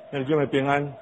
愿众的平安。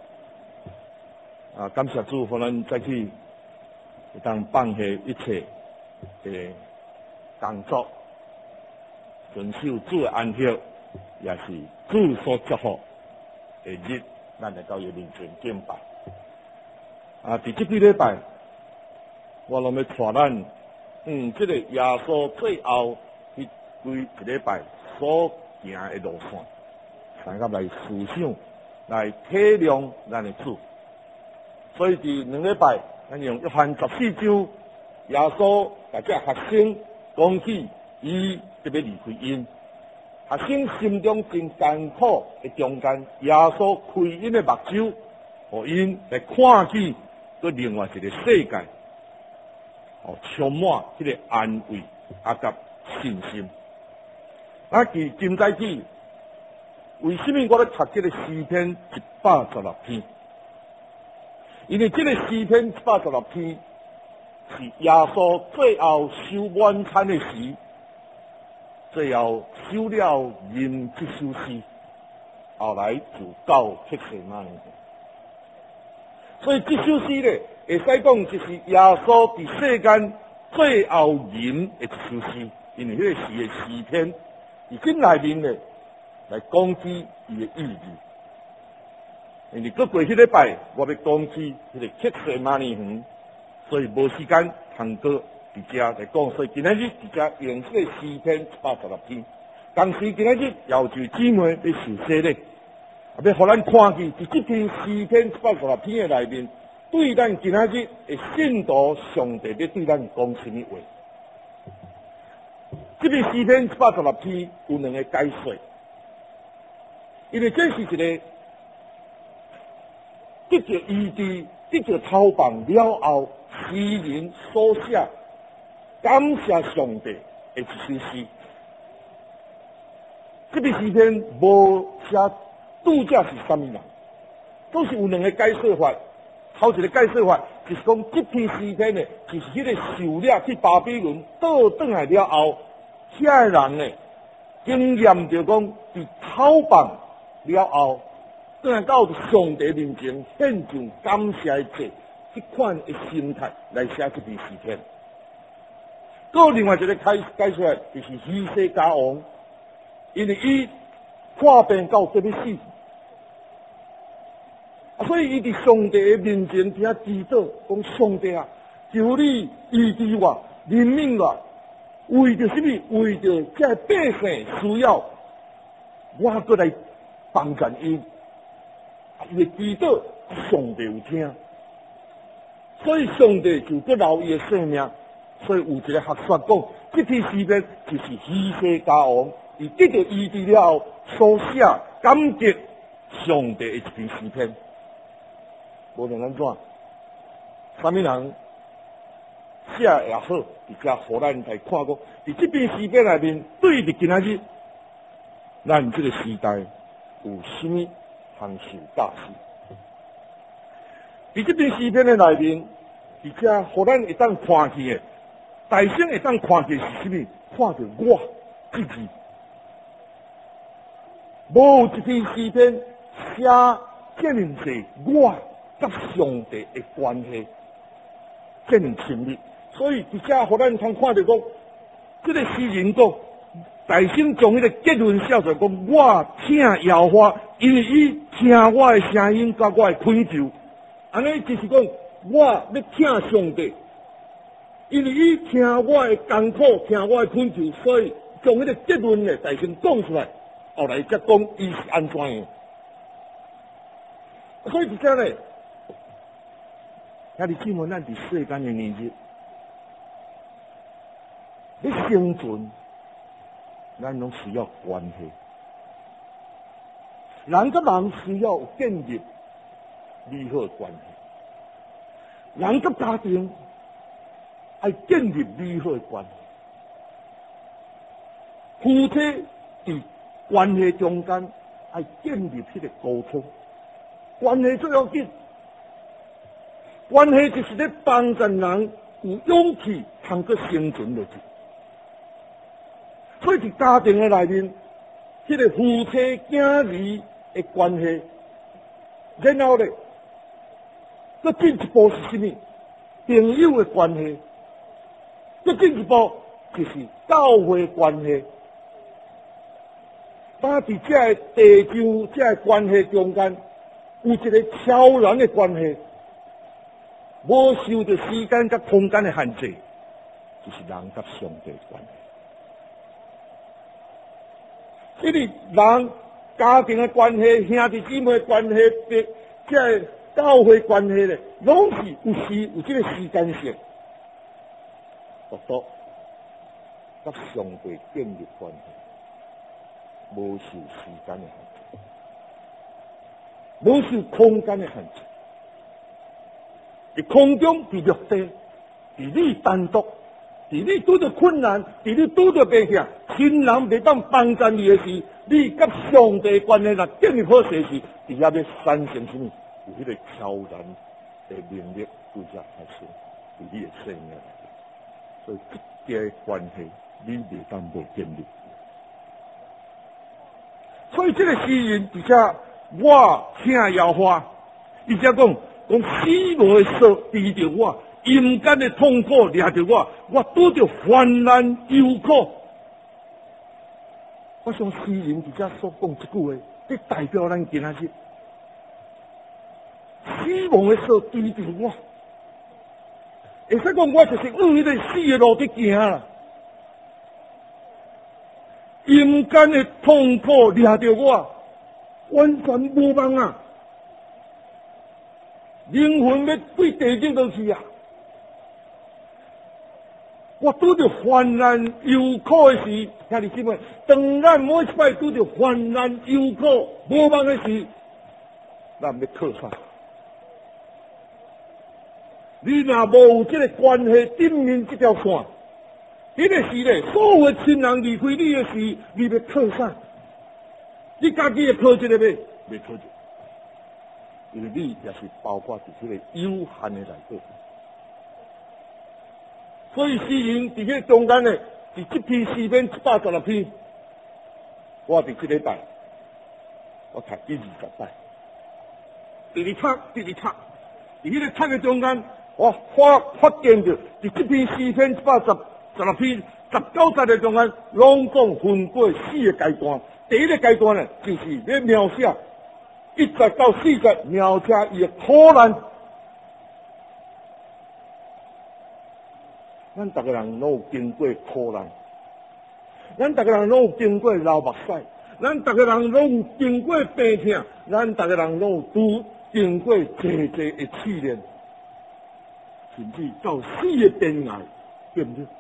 感谢主，互咱再去当放下一切的工作，遵守主的安息，也是主所祝福的日，咱来到伊面前敬拜。伫这几礼拜，我拢要带咱这个耶稣最后几一礼拜所行的路线，大家来思想，来体谅咱的主。所以伫2礼拜，咱用约翰14章，耶稣甲这学生讲起，伊特别离开因，学生心中真艰苦的中间，耶稣开因的目睭，互因来看见个另外一个世界，充满这个安慰甲信心。伫今早起，为什么我要读这个诗篇116篇？因为这个诗篇116篇是耶稣最后收晚餐的时，最后收了因这首诗，后来就到克西马尼。所以这首诗呢，会使讲就是耶稣伫世间最后吟的一首诗，因为迄个诗的诗篇，伊今内面呢来讲起伊的意义。因为过迄礼拜，我要讲起迄个克西马尼园，所以无时间通过伫遮来讲。所以今仔日伫遮用这个诗篇116篇，同时今仔日要求姊妹要受洗礼，要互咱看见伫这篇诗篇116篇的内面，对咱今仔日的信徒，上帝要对咱讲什么话？这篇诗篇116篇有2个解说，因为这是一个得着医治、得着逃亡了后，诗人所写感谢上帝的一首诗。这篇诗篇无写拄则是什么人，都是有2个解说法。头一个解说法就是讲，这篇诗篇呢，就是迄个受了去巴比伦倒转来了后，遐人呢经验着讲，伫逃亡了后。转来到上帝面前献上感谢祭，这款的心态来写这篇诗篇。还有另外一个解说就是希西家王，因为伊看病到这要死，所以伊伫上帝的面前听祈祷，讲上帝啊，求你医治我、怜悯我，为着什么？为着这百姓需要，我过来帮助伊。伊的祈祷，上帝有听，所以上帝就搁留伊的性命。所以有一个学说讲，这篇诗篇就是希西家王伊得到医治了后所写感激上帝的一篇诗篇。无论安怎，什么人写也好，而且互咱来看讲，伫这篇诗篇内面，对伫今仔日，咱这个时代有什么通受大事？伫这篇诗篇的内面，而且互咱会当看见的，大声会当看见是什么？看到我自己。无有一篇诗篇写这么多我甲上帝的关系，这么亲密。所以伫遮互咱通看到讲，这个诗人讲，大声将迄个结论写出来，讲我请耶和华，因为伊听我的声音，甲我的恳求。安尼就是讲，我要请上帝，因为伊听我的艰苦，听我的恳求，所以将迄个结论呢，大声讲出来，后来才讲伊是安怎样。所以伫遮呢，兄弟姊妹，咱伫世间的年日，要生存，咱拢需要关系。人甲人需要建立美好的关系，人甲家庭要建立美好的关系。夫妻伫关系中间要建立迄个沟通，关系最要紧。关系就是咧帮助人有勇气通过生存落去。所以伫家庭的内面，迄个夫妻囝儿的关系， 然后咧，再进一步是什么？朋友的关系，再进一步就是教会关系。但伫这地上这关系中间，有一个超然的关系，无受到时间甲空间的限制，就是人甲上帝的关系。这个人家庭的关系、兄弟姊妹的关系、这教会关系咧，拢是有这个时间性，独独甲上帝建立关系，无受时间的限制，无受空间的限制。伫空中，伫陆地，伫你单独，伫你拄着困难，伫你拄着病痛，亲人袂当帮助你的时，你甲上帝关系若建立好势时，伫遐要产生什么？有迄个超然的能力对遮发生，伫你的生命内底。所以这个关系，你袂当无建立。所以这个诗人，而且我请摇花，而且讲死无的锁治着我，阴间的痛苦掠着我，我拄着患难忧苦。我想诗人而且所讲这句话，这代表咱今仔日死亡的锁治着我，会使讲我就是往迄个死的路伫行啦。阴间的痛苦掠着我，完全无望啊！灵魂要对地境落去啊！我拄着患难忧苦的时，兄弟姊妹，当咱每一摆拄着患难忧苦、无望的时，咱要靠啥？你若无有这个关系顶面这条线，迄个时咧，所有的亲人离开你的时，你要靠啥？你家己会靠一个未？未靠一个。因为你也是包括伫这个有限的内底，所以诗人伫这中间呢，伫这篇诗篇116篇，我伫这礼拜我读第20摆，第二册，伫迄个册的中间，我发现着伫这篇诗篇116篇19节的中间，拢讲分过4个阶段。第一个阶段呢，就是要描写。1节到4节描写伊的苦难，咱逐个人拢有经过苦难，咱逐个人拢有经过流目屎，咱逐个人拢有经过病痛，咱逐个人拢有经过济的试炼，甚至到死的边缘，对不对？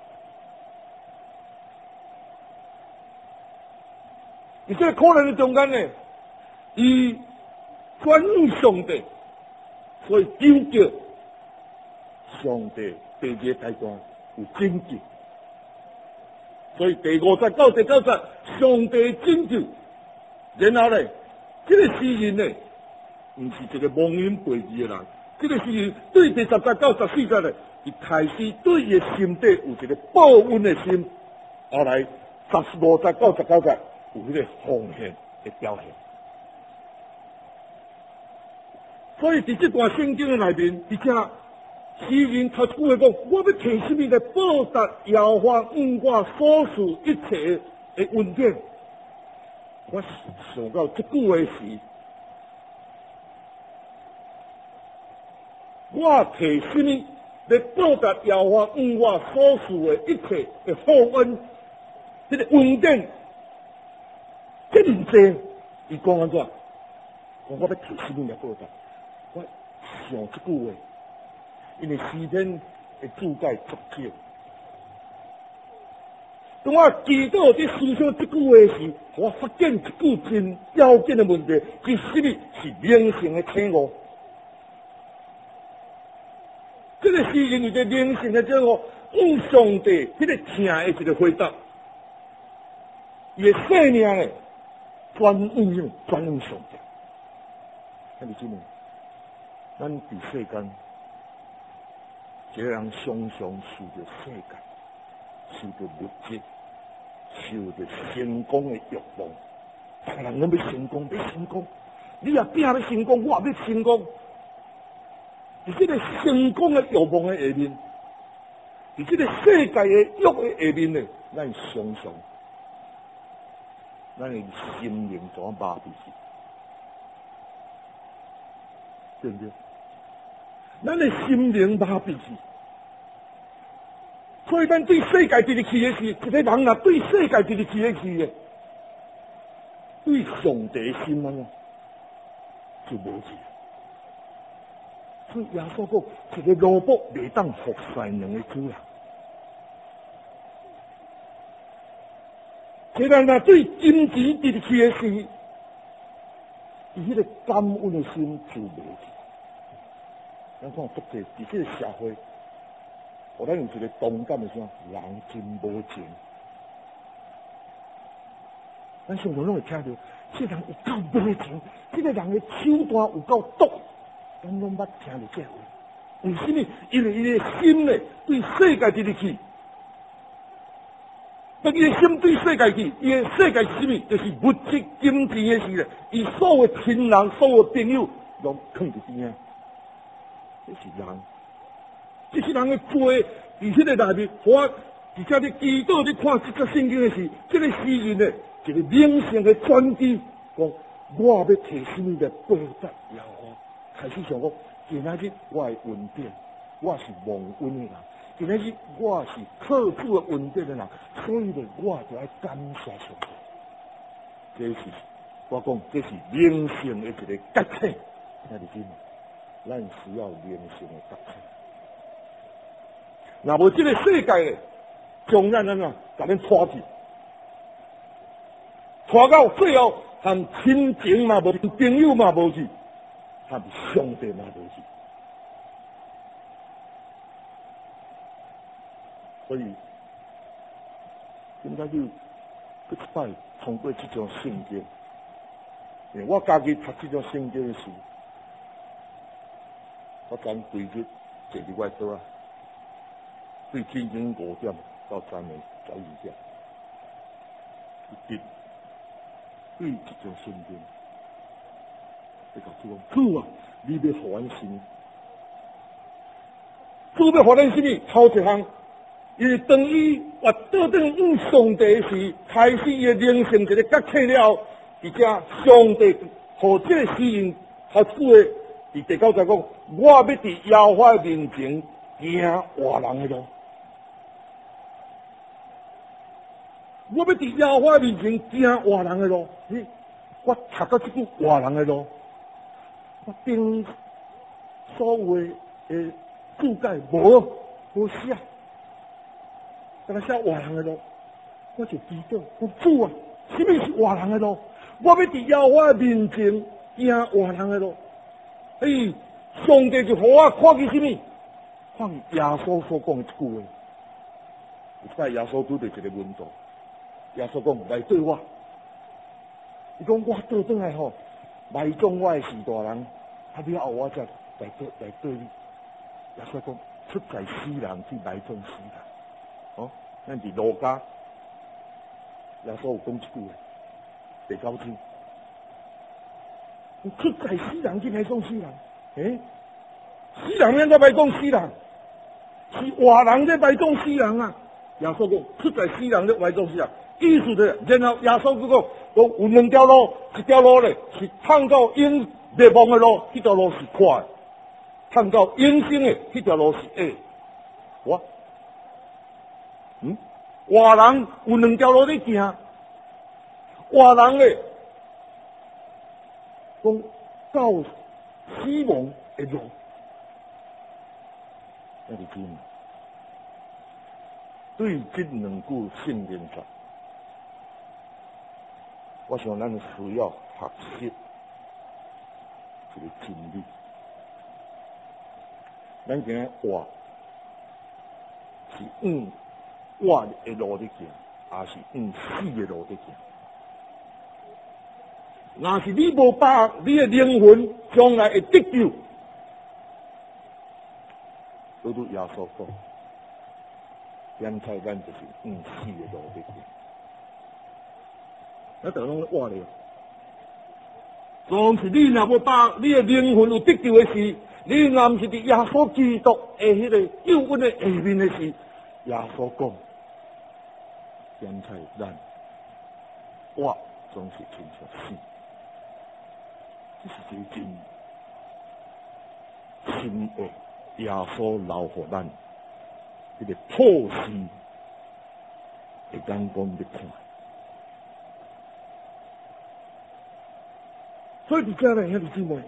在这个苦难的中间呢，伊转向上帝，所以求叫上帝第2个阶段有拯救。所以第5节到第9节，上帝拯救。然后呢，这个诗人呢，不是一个妄言悖义的人。这个诗人对第10节到14节呢，伊开始对伊的心底有一个报恩的心。后来15节到19节有迄个奉献的表现。所以伫这段圣经的内面，而且诗人头一句话讲：我要提什么来报答耶和华我所事一切的恩典。我想到这句话时，我提什么来报答耶和华我所事的一切的厚恩，这个恩典，这么多，伊讲安怎？我要提什么来报答？我想这句话，因为诗篇的注解足少。当我祈祷在思想这句话时，我发现一句真要紧的问题，是什么？是灵性的醒悟。这个诗人有一个灵性的醒悟，用上帝这个听的一个回答，伊的生命呢，专用上帝。那你知道？咱伫世间，一个人常常受着世界、受着物质、受着成功的欲望，逐个人拢要成功， 你也拼要成功，我也要成功。在这个成功的欲望的下面，在这个世界的欲的下面呢，咱常常，咱的心灵怎麻痹去？对不对？咱的心灵麻痹去。所以咱对世界直入去的是，一个人若对世界直入去的是，对上帝心啊，就无去。所以耶稣讲，一个萝卜袂当服侍两个主人。一个人若对金钱直入去的是，伊迄个感恩的心就无去。咱看国际伫这个社会。我咱有一个同感的啥，人真无情。咱上头拢会听到，这人有够无情，这个人的手段有够毒，咱拢捌听到这话。为什么？因为伊的心呢，对世界直入去。当伊的心对世界去，伊的世界是什么？就是物质金钱的事咧。伊所有的亲人、所有的朋友，拢藏伫边啊。这是人。这些人的罪，伫迄个内面，我而且你祈祷你看这个圣经的事，这个诗人呢，一个明显的转机，讲我要提什么来报答耶和华。开始想讲，今仔日我的恩典，我是蒙恩的人；今仔日我是靠主的恩典的人，所以呢，我就要感谢上帝。这是我讲，这是灵性的一个觉醒，那你知吗？咱需要灵性的觉醒。那无这个世界咧，将咱甲咱拖去，拖到最后，含亲情嘛无去，朋友嘛无去，含上帝嘛无去。所以，今仔日一摆通过这种圣经，我家己读这种圣经的时，我昨规日坐伫我桌啊。对天光5点到昨暝12点，一直对这种圣经，你告诉我，主啊，你要互阮什么？主要互咱什么？头一项，因为当伊活倒转向上帝时，开始伊的灵性一个觉醒了后，而且上帝互这个诗人他主的，伫第9节讲，我要伫耶和华面前行活人的路。我要伫耶和华面前行活人的路，我读到这句活人的路，我顶所有的注解无写，但是写活人的路，我就知道，我主啊，什么是活人的路？我要伫耶和华面前行活人的路。上帝就互我看见什么？看见耶稣所讲的这句话。有摆耶稣拄着一个问题。耶稣讲来对我，伊讲我倒转来吼，埋葬我的士大人，了后我才来对你。耶稣讲出在死人去埋葬死人，哦，咱伫路加，耶稣有讲一句话，第9章，出在死人去埋葬死人，死人免在埋葬死人，是活人在埋葬死人啊！耶稣讲出在死人在埋葬死人。意思的，然后耶稣佢讲，有2条路，一条路咧是通到永灭亡的路，迄条路是快；通到永生的，迄条路是恶。活人有2条路咧行，活人咧讲到死亡的路，那你知吗？对这2句圣经上。我想咱需要学习这个真理。咱今日活是活的路在行，也是死的路在行。若是你无把你的灵魂将来会得救，都如耶稣讲，现在咱就是死的路在行。那等拢活了， 总是你若要把你的灵魂有得救的事，你若不是伫耶稣基督的迄个救恩的下面的事，耶稣讲，现在咱我总是亲像死，这是真深奥耶稣留予咱迄个破事的眼光去看。所以伫遮咧，兄弟姊妹，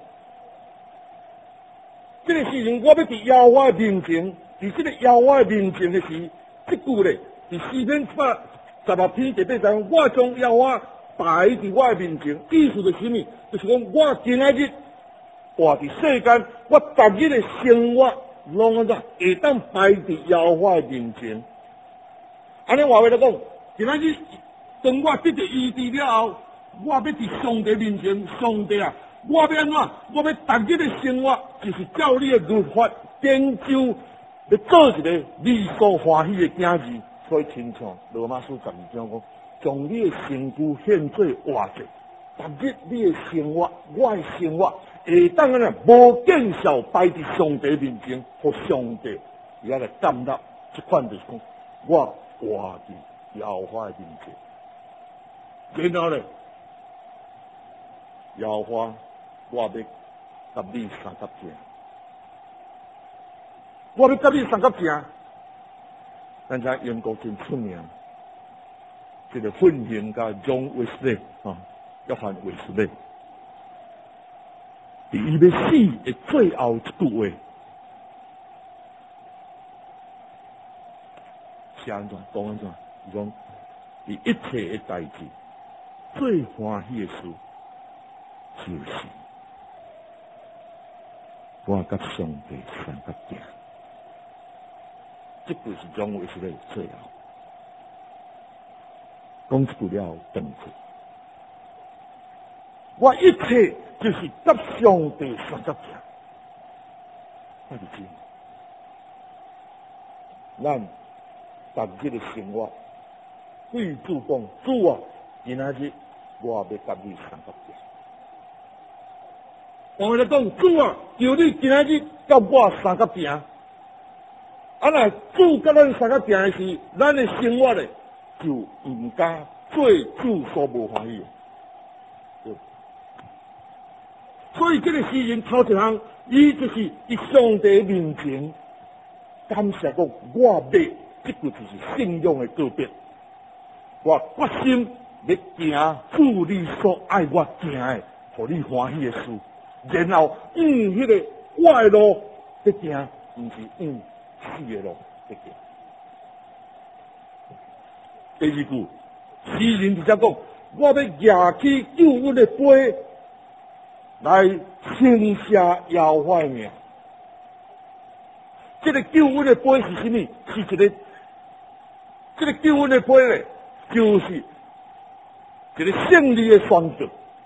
这个事情我要伫耶和华面前，伫这个耶和华面前的事，这句咧，伫诗篇116篇第8章，我将耶和华摆伫我的面前，意思就是什么？就是讲我今仔日活伫世间，我逐日的生活，拢安怎会当摆伫耶和华的面前。安尼话话来讲，今仔日当我得到医治了后，我要伫上帝面前，上帝啊，我要安怎？我要逐日的生活，就是照你的律法研究，要做一个你所欢喜的囝儿。所以亲像罗马书12章讲，将你的身躯献做活祭，逐日你的生活，我的生活，会当安尼无见效摆伫上帝面前，互上帝伊来感纳，即款就是讲，我活伫耶和华的面前，然后咧。耶和华，我要甲你三角正，我要甲你三角正。咱遮英国真出名，这个混血甲John Wesley约翰卫斯理，伫伊要死的最后一句话，是安怎讲安怎？伊讲，伊一切的代志，最欢喜的事。就是我甲上帝三角定，这句是将卫斯理最后讲这句了后，顿去，我一切就是甲上帝三角定。我就知，咱逐日的生活，对主讲，主啊，今仔日我要甲你三角定。我来讲，主啊，求你今仔日甲我三角定。啊，若主甲咱三角定的时，咱的生活咧就毋敢做主所无欢喜的。所以这个诗人头一项，伊就是伫上帝面前感谢讲，我要这句就是信仰的告别。我决心要行主你所爱我行的，互你欢喜的事。然后迄个我的路在行，毋是死的路在行。第二句，诗人直接讲，我要举起救恩的杯来称谢耶和华的名。这个救恩的杯是什么？是一个，这个救恩的杯咧，就是一个胜利的宣告。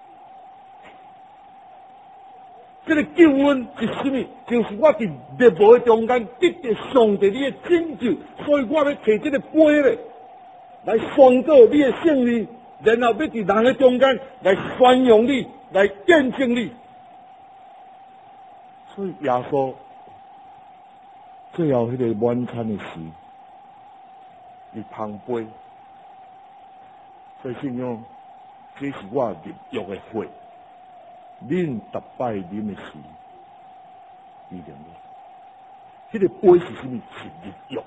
这个救恩是什么？就是我伫灭亡的中间得到上帝你的拯救，所以我要摕这个杯咧来宣告你的胜利，然后要伫人的中间来宣扬你，来见证你。所以耶稣最后迄个晚餐的时，伊捧杯，所以信仰这是我入狱的血。恁逐摆啉的时，伊念迄个杯是什么？是入狱。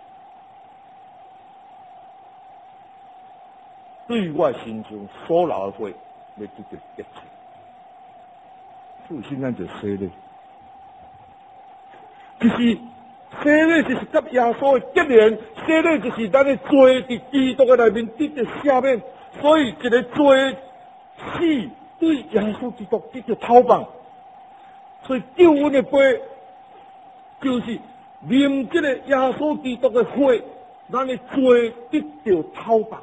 对于我心中所流的血，要得到洁净。所以现在就洗礼，就是洗礼就是甲耶稣的结连，洗礼就是咱的罪伫基督的内面得到赦免，所以一个罪死。对耶稣基督得到讨放，所以救恩的杯就是啉这个耶稣基督的血，咱的罪得到讨放。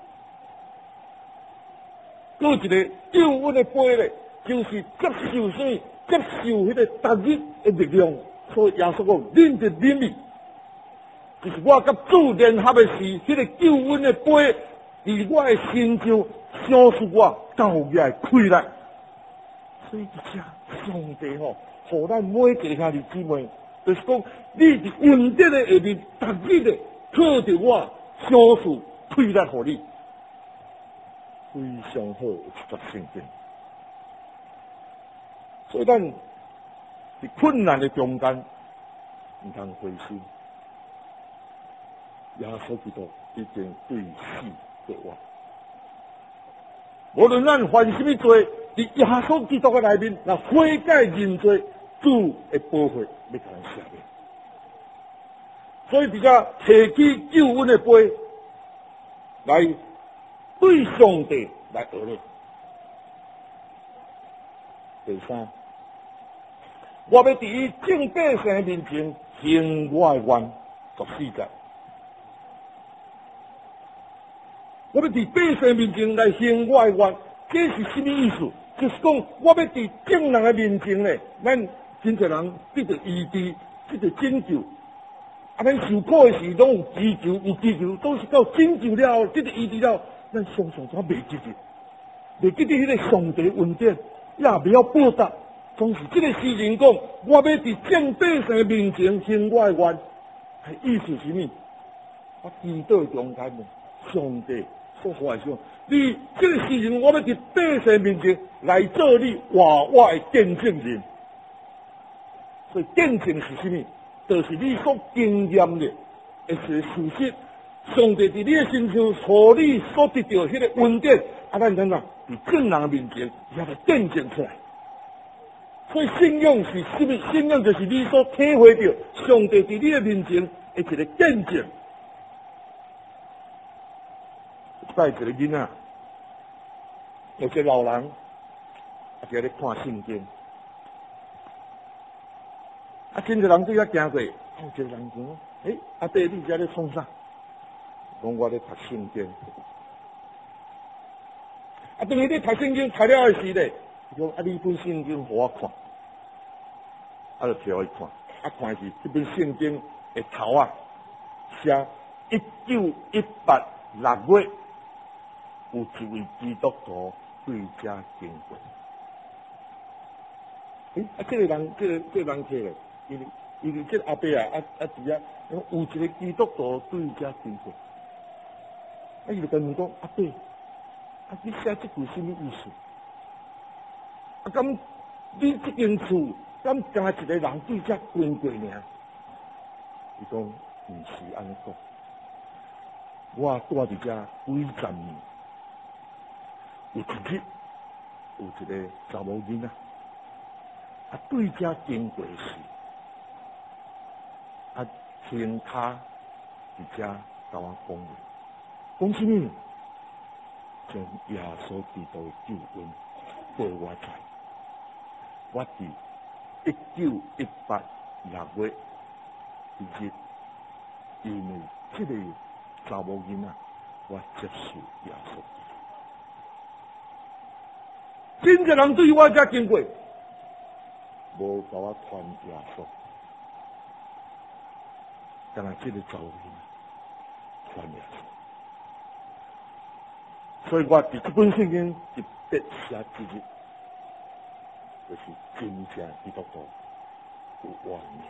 搁一个救恩的杯咧，就是接受什么？接受迄个逐日的力量。所以耶稣讲，恁就啉哩，就是我甲主联合的时，迄个救恩的杯，伫我的心上，小使我教业开来。 所以这上帝互咱每一个兄弟姊妹，就是讲，你伫恩典的下面，逐日的靠着我，小事推力互你，非常好一则圣经。所以咱伫困难的中间，唔通灰心。耶稣基督已经对死对活。无论咱犯什么罪，伫耶稣基督嘅内面，若悔改认罪，主会保护要甲咱赦免。所以伫遮提起救恩的杯，来对上帝来学咧。第三，我要伫伊正百姓面前行我的愿，14节。我要伫百姓面前来行我的愿，这是什么意思？就是讲，我要伫众人的面前呢，咱真侪人得到医治，得到拯救。咱受苦的时，拢有祈求，有祈求，都是到拯救了后，得到医治了，咱常常怎袂记得？袂记得迄个上帝恩典，也袂晓报答。总是这个诗人讲，我要伫众百姓面前行我的愿，意思是什么？我祈祷中间呢，上帝所发的说，你这个诗人，我要伫百姓面前来做你活我的见证人。所以见证是什么？就是你所经验的一些事实，上帝伫你的身上，所你所得到迄个恩典，咱怎样伫众人面前也来见证出来。所以信仰是什么？信仰就是你所体会到上帝伫你的面前的一个见证。带一个囡仔，有一个老人，在咧看圣经。真侪人对遐行过，有一个人讲：阿弟，你遮咧创啥？讲我咧读圣经。当伊咧读圣经读了的时咧，讲你本圣经互我看，就摕伊看，看是这本圣经的头写1918 6月，有一位基督徒对遮经过。这个人客咧。因为这个阿伯伫遐，有一个基督徒对遮经过，伊就跟问讲：阿伯，你写这句什么意思？咁你这间厝，咁干一个人对遮经过呢？伊讲唔是安尼讲，我住伫遮几十年，有一日有一个查某囡仔，对遮经过时。天他伫遮甲我讲话，讲什么？将耶稣基督的救恩报我知。我伫1918 6月一日，因为这个查某囡仔，我接受耶稣。真侪人对我遮经过，无甲我传耶稣。当然，这个查某囡仔传耶稣，所以我伫这本圣经特别写之日，就是真正基督徒有活命，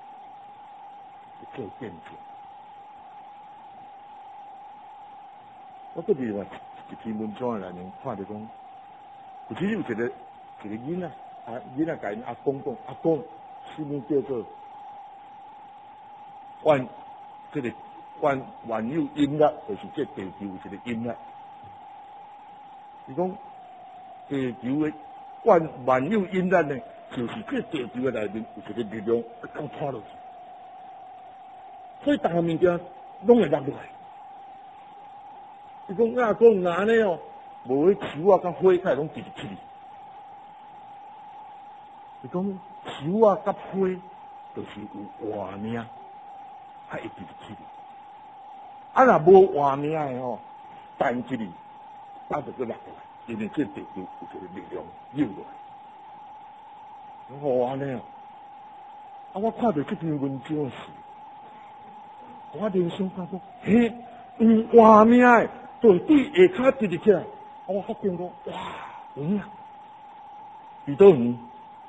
做见证。我搁另外一篇文章内面看到讲，有其实有一个囡仔，囡仔甲因阿公讲，阿公，什么叫做万有音乐，就是这地球有一个音乐。伊讲地球的万有音乐呢，就是这地球的内面有一个力量会当拖落去，所以大个物件拢会落落来。伊讲阿公哪呢哦，无迄树甲花开拢直直起哩。伊讲树甲花就是有活命。会直直起哩，若无活命的弹起哩，就搁落落来，因为这地球有一个力量扭落来。安尼我看到这篇文章时，我联想感觉，有活命的，就对下骹直直起来，我发现讲，哇， 几多远？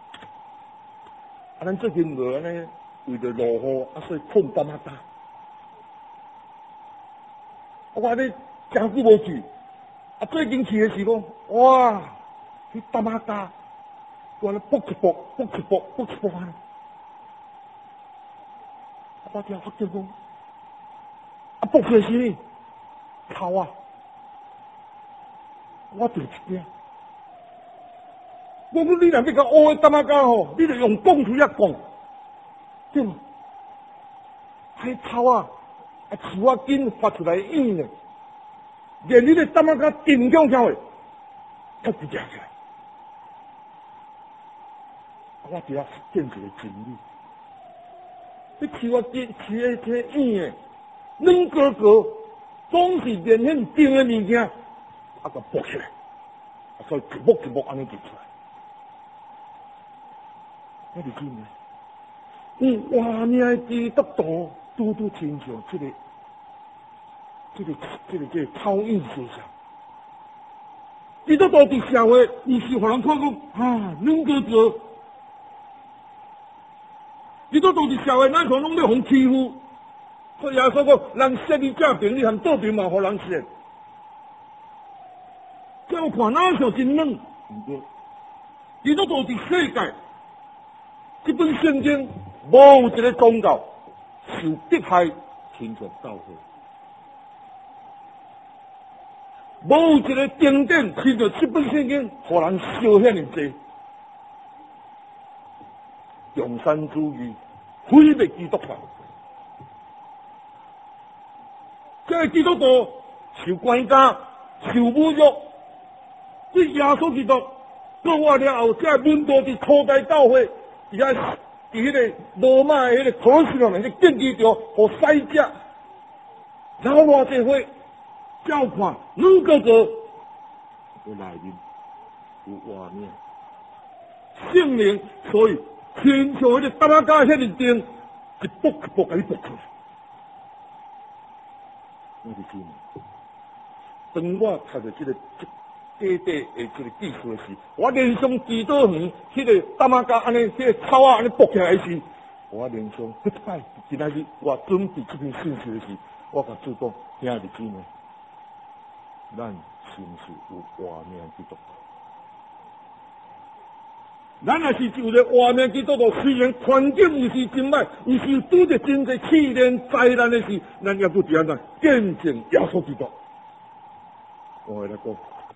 咱最近无安尼为着落雨，所以困大马大。我咧真久无去，最近去的时候，哇，去大马大，我咧卜一卜啊！我听福建讲，卜起是呢，草啊！我就一惊。我讲你若要甲乌的大马家吼，你就用讲出来讲，对吗？迄草啊，树啊紧发出来影呢，连你的大马家顶上条的，它直接起来。我伫遐见一个真理，你树啊紧，树的这影的，软高高，总是连迄顶的物件，甲拔起来，所以一幕安尼就出来。我就知呢，活命的基督徒拄亲像这个超印思想。基督徒伫社会，有时互人看讲软高高。基督徒伫社会，咱可拢要互欺负。所以耶稣讲，人设立正平，你含倒平嘛，互人设。叫我看哪像真软，毋过基督徒伫世界。这本圣经无有一个宗教受迫害亲像教会，无有一个经典亲像这本圣经，互人烧遐尼济，共产主义毁灭基督教，这个基督徒受关押、受侮辱，这耶稣基督过活了后，这门徒伫初代教会。伫迄个罗马的迄个科西洛那个竞技场，互赛者老偌济岁，照看软哥哥的内面有画面，圣灵，所以亲像迄个大马家迄个灯，一卜一卜甲你卜出来。我就知，当我读着这个短短的这个记述时，我联想基督园迄个大马家安尼，迄个草啊安尼卜起来时，我联想一摆今仔日我准备这篇信息的时，我甲主讲，兄弟姊妹，咱是毋是有活命基督徒？咱若是有着活命基督徒，虽然环境有时真歹，有时拄着真侪试炼灾难的事，咱也不怎样见证耶稣基督。我来讲。